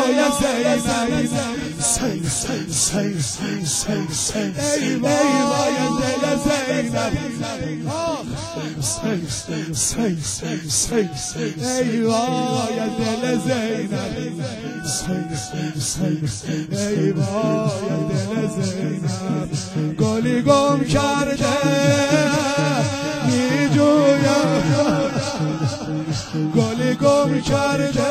یا زینب ای وای دل زینب ای وای دل زینب ای وای دل زینب گلی گم کرده میجویم گلی گم کرده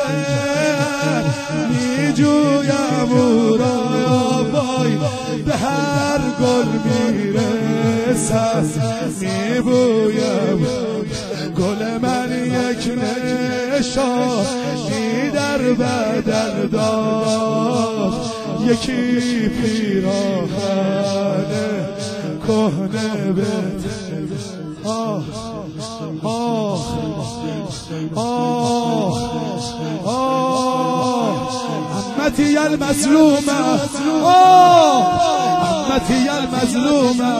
میجویم او را وای به هر گل میرسم میبویم گل من یک نشانی در بدن داشت یکی پیراهن کهنه به آه آه آه آه عمتي المظلومة عمتي المظلومة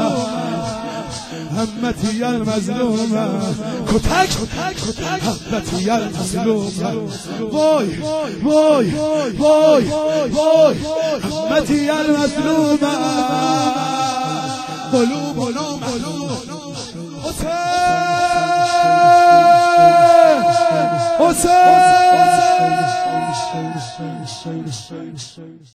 عمتي المظلومة کتک عمتي المظلومة وای وای وای وای عمتي المظلومة بلو بلو بلو حسین